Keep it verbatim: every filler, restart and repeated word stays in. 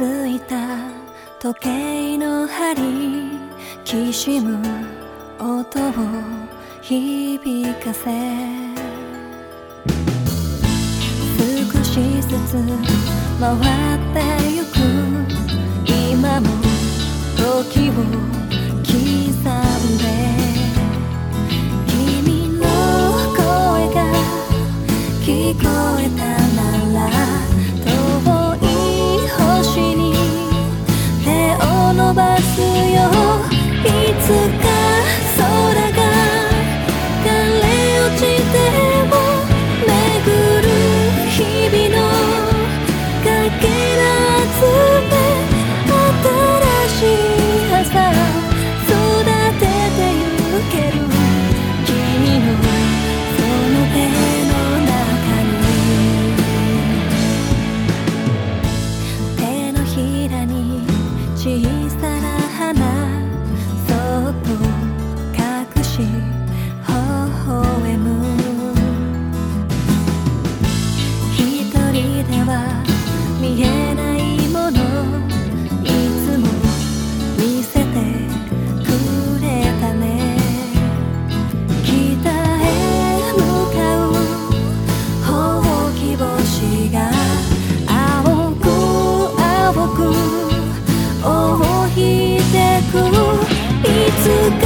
ついた時計の針きしむ音を響かせ少しずつ回ってゆく今も時を刻んで君の声が聞こえたなら遠い星に手を伸ばすよいつか空が枯れ落ちても巡る日々のかけら集め新しい朝育ててゆける君のその手の中に手のひらに小さな花そっと隠し微笑む一人では見えないものいつも見せてくれたね北へ向かうほうき星が青く青く追いてくいつか